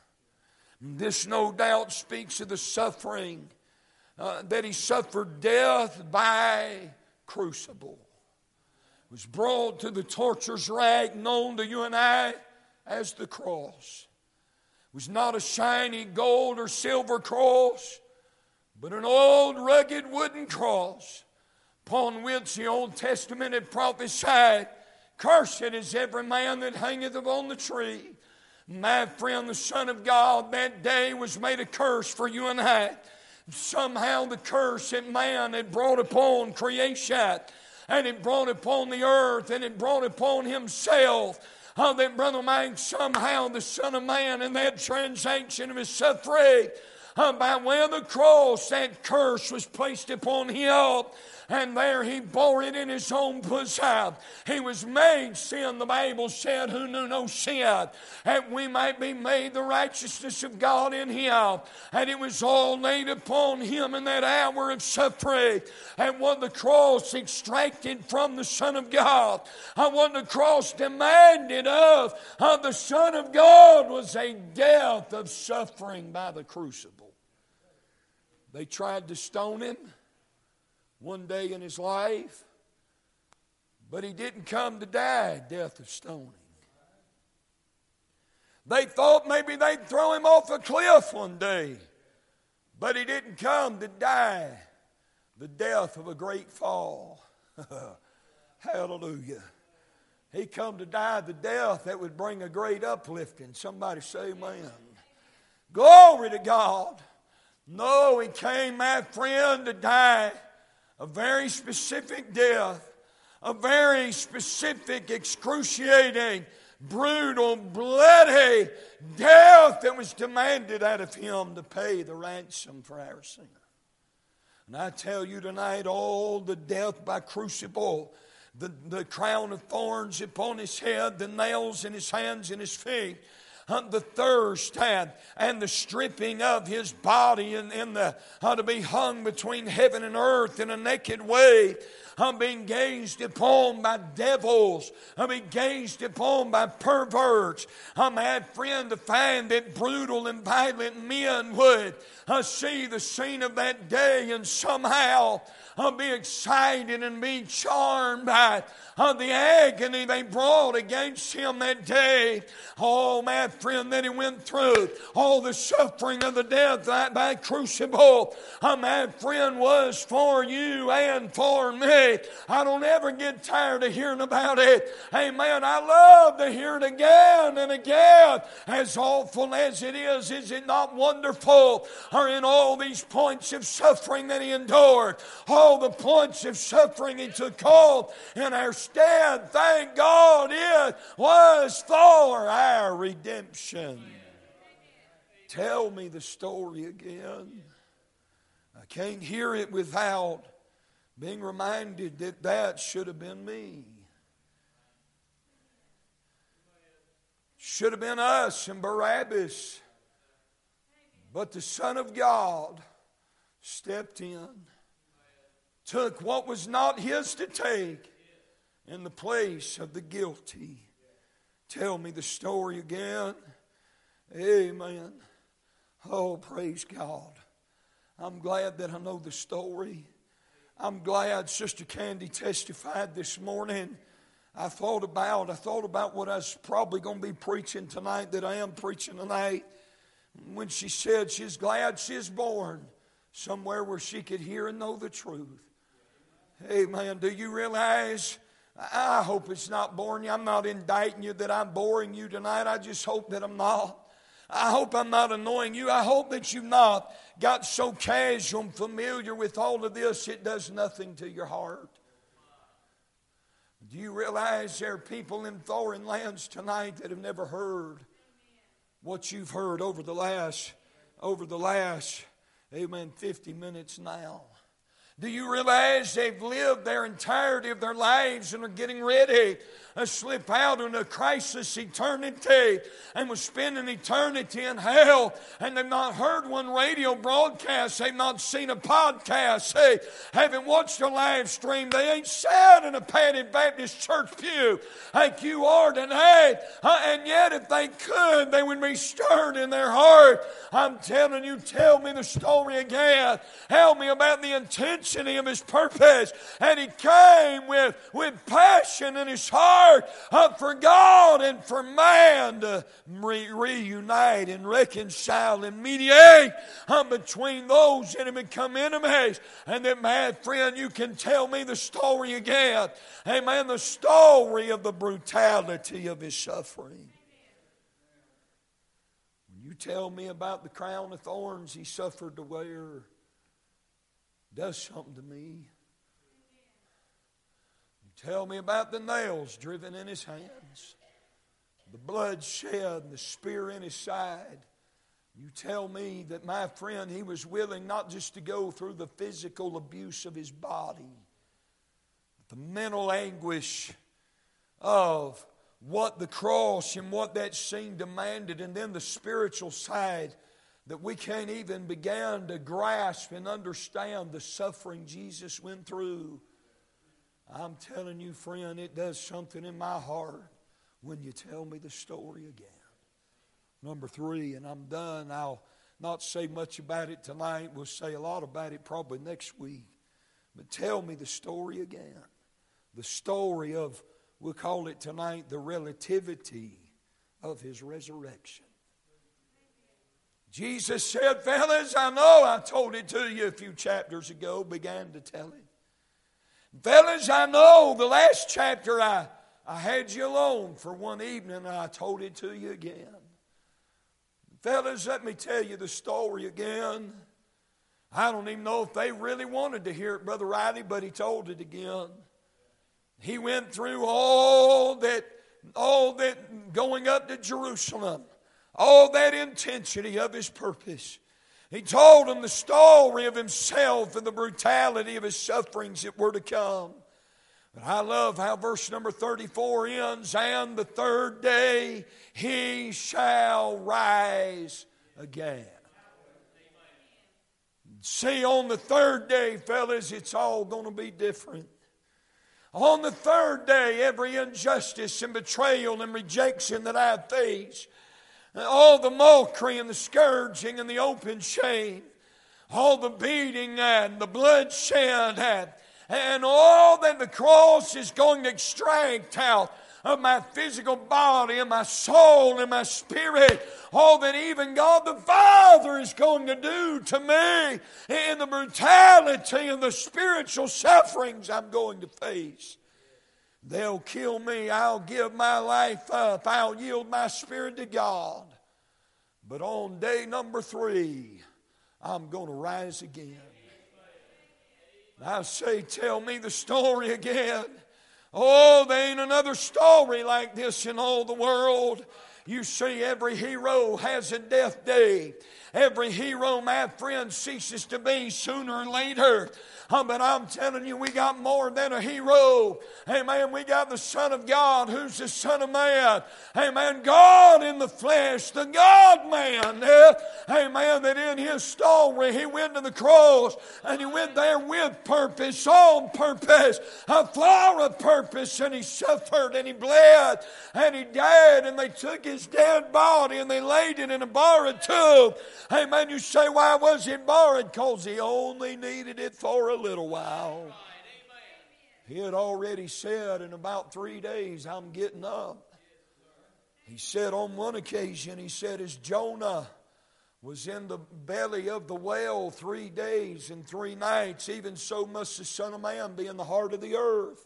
This no doubt speaks of the suffering uh, that He suffered death by crucible. Was brought to the torture's rack known to you and I as the cross. It was not a shiny gold or silver cross, but an old rugged wooden cross upon which the Old Testament had prophesied, cursed is every man that hangeth upon the tree. My friend, the Son of God that day was made a curse for you and I. Somehow the curse that man had brought upon creation, and it brought upon the earth, and it brought upon Himself. Oh, that Brother Mike, somehow the Son of Man in that transaction of His suffering, uh, by way of the cross, that curse was placed upon Him. And there He bore it in His own bosom. He was made sin, the Bible said, who knew no sin, and we might be made the righteousness of God in Him. And it was all laid upon Him in that hour of suffering. And what the cross extracted from the Son of God, and what the cross demanded of, of the Son of God, was a death of suffering by the crucible. They tried to stone Him one day in His life, but He didn't come to die death of stoning. They thought maybe they'd throw Him off a cliff one day, but He didn't come to die the death of a great fall. Hallelujah. He come to die the death that would bring a great uplifting. Somebody say amen. Glory to God. No, He came, my friend, to die a very specific death, a very specific, excruciating, brutal, bloody death that was demanded out of Him to pay the ransom for our sin. And I tell you tonight, all the death by crucible, the, the crown of thorns upon His head, the nails in His hands and His feet, the thirst and, and the stripping of His body and, and the, uh, to be hung between heaven and earth in a naked way, I'm being gazed upon by devils. I'm being gazed upon by perverts. I'm my friend to find that brutal and violent men would uh, see the scene of that day and somehow uh, be excited and be charmed by uh, the agony they brought against Him that day. Oh, my friend, that He went through. All the suffering of the death by crucible, uh, my friend, was for you and for me. I don't ever get tired of hearing about it. Amen. I love to hear it again and again. As awful as it is, is it not wonderful? Or in all these points of suffering that He endured, all the points of suffering He took on in our stead, thank God it was for our redemption. Tell me the story again. I can't hear it without being reminded that that should have been me. Should have been us and Barabbas. But the Son of God stepped in, took what was not His to take in the place of the guilty. Tell me the story again. Amen. Oh, praise God. I'm glad that I know the story. I'm glad Sister Candy testified this morning. I thought about, I thought about what I was probably going to be preaching tonight, that I am preaching tonight. When she said she's glad she's born somewhere where she could hear and know the truth. Amen. Do you realize? I hope it's not boring you. I'm not indicting you that I'm boring you tonight. I just hope that I'm not. I hope I'm not annoying you. I hope that you've not got so casual and familiar with all of this it does nothing to your heart. Do you realize there are people in foreign lands tonight that have never heard what you've heard over the last, over the last, amen, fifty minutes now? Do you realize they've lived their entirety of their lives and are getting ready to slip out into a crisis eternity and will spend an eternity in hell, and they've not heard one radio broadcast, they've not seen a podcast, they haven't watched a live stream, they ain't sat in a padded Baptist church pew like you are tonight, uh, and yet if they could, they would be stirred in their heart. I'm telling you, tell me the story again. Tell me about the intensity of His purpose, and He came with, with passion in His heart uh, for God and for man to re- reunite and reconcile and mediate uh, between those that have become enemies. And that, my friend, you can tell me the story again. Amen. The story of the brutality of His suffering. When you tell me about the crown of thorns He suffered to wear, does something to me. You tell me about the nails driven in His hands, the blood shed and the spear in His side. You tell me that, my friend, He was willing not just to go through the physical abuse of His body, but the mental anguish of what the cross and what that scene demanded, and then the spiritual side that we can't even begin to grasp and understand the suffering Jesus went through. I'm telling you, friend, it does something in my heart when you tell me the story again. Number three, and I'm done. I'll not say much about it tonight. We'll say a lot about it probably next week. But tell me the story again. The story of, we'll call it tonight, the relativity of His resurrection. Jesus said, fellas, I know I told it to you a few chapters ago, began to tell it. Fellas, I know the last chapter I, I had you alone for one evening and I told it to you again. Fellas, let me tell you the story again. I don't even know if they really wanted to hear it, Brother Riley, but he told it again. He went through all that, all that going up to Jerusalem, all that intensity of his purpose. He told them the story of himself and the brutality of his sufferings that were to come. But I love how verse number thirty-four ends, and the third day he shall rise again. See, on the third day, fellas, it's all going to be different. On the third day, every injustice and betrayal and rejection that I face, all the mockery and the scourging and the open shame, all the beating and the bloodshed and, and all that the cross is going to extract out of my physical body and my soul and my spirit, all that even God the Father is going to do to me in the brutality and the spiritual sufferings I'm going to face. They'll kill me. I'll give my life up. I'll yield my spirit to God. But on day number three, I'm going to rise again. I say, tell me the story again. Oh, there ain't another story like this in all the world. You see, every hero has a death day. Every hero, my friend, ceases to be sooner or later. Oh, but I'm telling you, we got more than a hero. Amen. We got the Son of God, who's the Son of Man. Amen. God in the flesh, the God-man. Amen. That in his story, he went to the cross, and he went there with purpose, on purpose, for a purpose, and he suffered, and he bled, and he died, and they took his dead body, and they laid it in a borrowed tomb. Amen. You say, why was it borrowed? Because he only needed it for a little while. He had already said, in about three days, I'm getting up. He said on one occasion, he said, as Jonah was in the belly of the whale three days and three nights, even so must the Son of Man be in the heart of the earth.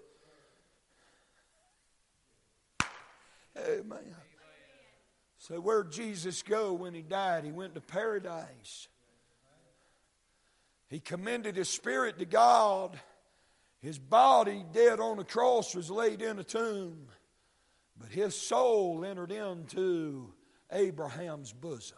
Amen. So where'd Jesus go when he died? He went to paradise. He commended his spirit to God. His body, dead on the cross, was laid in a tomb. But his soul entered into Abraham's bosom.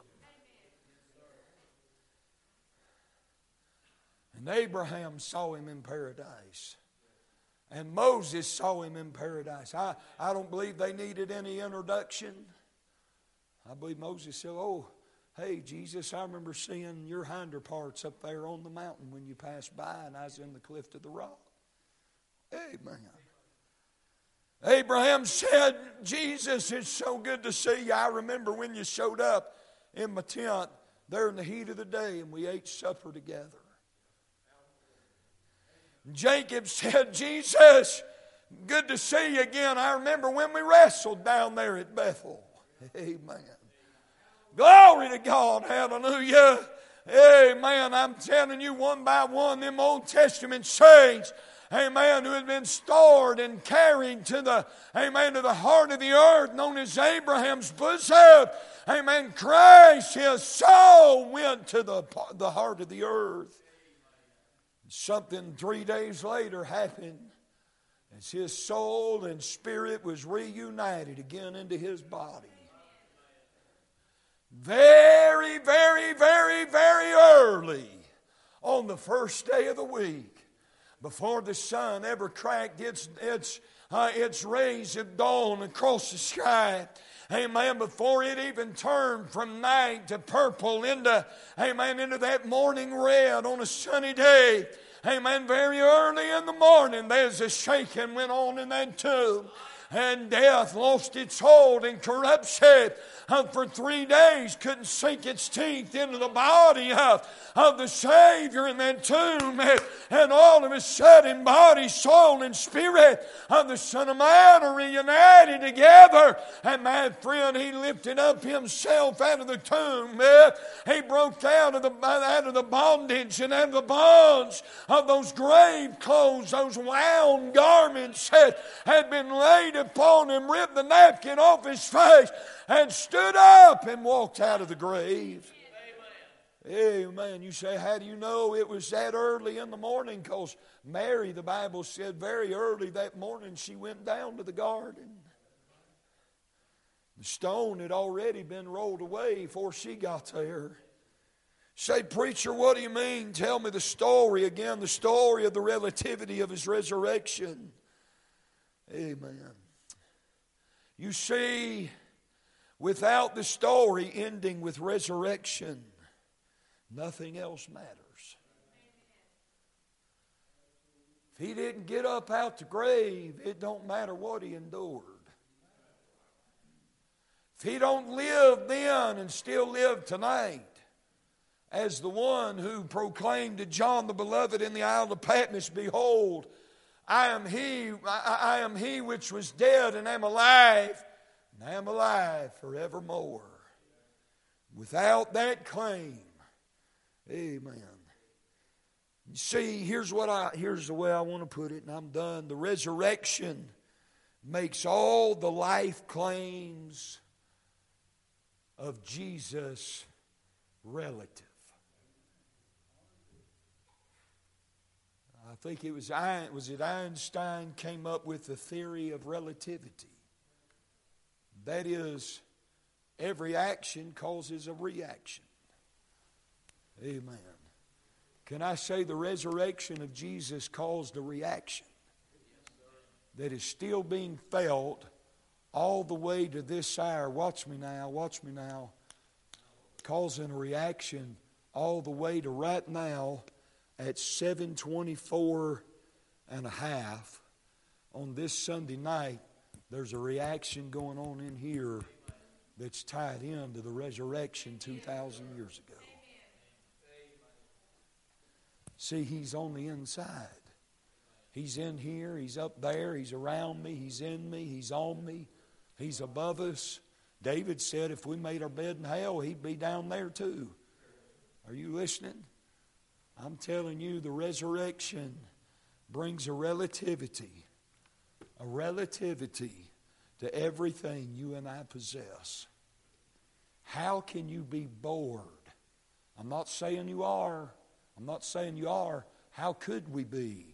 And Abraham saw him in paradise. And Moses saw him in paradise. I, I don't believe they needed any introduction. I believe Moses said, oh, hey, Jesus, I remember seeing your hinder parts up there on the mountain when you passed by, and I was in the cliff of the rock. Amen. Abraham said, Jesus, it's so good to see you. I remember when you showed up in my tent there in the heat of the day, and we ate supper together. Jacob said, Jesus, good to see you again. I remember when we wrestled down there at Bethel. Amen. Glory to God. Hallelujah. Amen. I'm telling you, one by one, them Old Testament saints, amen, who had been stored and carried to the, amen, to the heart of the earth, known as Abraham's bosom. Amen. Christ, his soul, went to the, the heart of the earth. Something three days later happened as his soul and spirit was reunited again into his body. Very, very, very, very early on the first day of the week, before the sun ever cracked its, its, uh, its rays of dawn across the sky, amen, before it even turned from night to purple into, amen, into that morning red on a sunny day, amen, very early in the morning, there's a shaking went on in that tomb. And death lost its hold, and corruption uh, for three days couldn't sink its teeth into the body of, of the Savior in that tomb. And, and all of a sudden, body, soul, and spirit of the Son of Man are reunited together. And my friend, he lifted up himself out of the tomb. Uh, he broke out of the out of the bondage and out of the bonds of those grave clothes, those wound garments that had been laid upon him, ripped the napkin off his face, and stood up and walked out of the grave. Amen. You say, how do you know it was that early in the morning? Because Mary, the Bible said, very early that morning she went down to the garden. The stone had already been rolled away before she got there. Say, preacher, what do you mean? Tell me the story again, the story of the relativity of His resurrection. Amen. You see, without the story ending with resurrection, nothing else matters. If He didn't get up out the grave, it don't matter what He endured. If He don't live then and still live tonight as the one who proclaimed to John the Beloved in the Isle of Patmos, behold, I am He, I, I am He which was dead and am alive, and I am alive forevermore. Without that claim, amen. You see, here's what I here's the way I want to put it, and I'm done. The resurrection makes all the life claims of Jesus relative. I think it was was it Einstein came up with the theory of relativity. That is, every action causes a reaction. Amen. Can I say the resurrection of Jesus caused a reaction that is still being felt all the way to this hour? Watch me now, watch me now. Causing a reaction all the way to right now at seven twenty-four and a half on this Sunday night. There's a reaction going on in here that's tied into the resurrection two thousand years ago. See, He's on the inside. He's in here, He's up there, He's around me, He's in me, He's on me, He's above us. David said if we made our bed in hell, He'd be down there too. Are you listening? I'm telling you, the resurrection brings a relativity, a relativity to everything you and I possess. How can you be bored? I'm not saying you are. I'm not saying you are. How could we be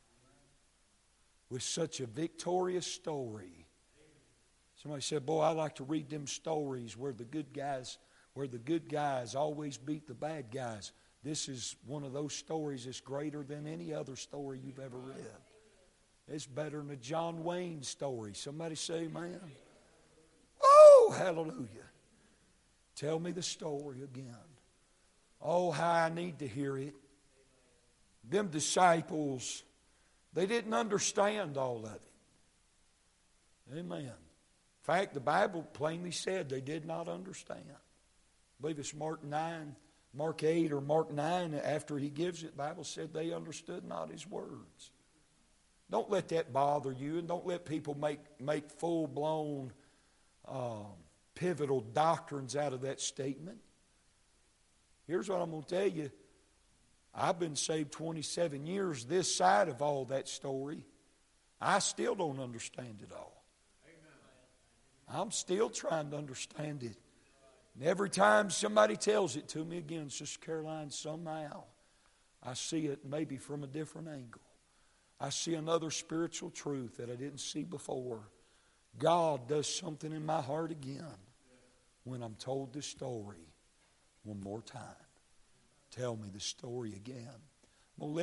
with such a victorious story? Somebody said, boy, I like to read them stories where the good guys, where the good guys always beat the bad guys. This is one of those stories that's greater than any other story you've ever read. It's better than a John Wayne story. Somebody say amen. Oh, hallelujah. Tell me the story again. Oh, how I need to hear it. Them disciples, they didn't understand all of it. Amen. In fact, the Bible plainly said they did not understand. I believe it's Mark nine, Mark eight or Mark nine, after he gives it, the Bible said they understood not His words. Don't let that bother you, and don't let people make, make full-blown um, pivotal doctrines out of that statement. Here's what I'm going to tell you. I've been saved twenty-seven years this side of all that story. I still don't understand it all. I'm still trying to understand it. And every time somebody tells it to me again, Sister Caroline, somehow I see it maybe from a different angle. I see another spiritual truth that I didn't see before. God does something in my heart again when I'm told this story one more time. Tell me the story again. I'm gonna let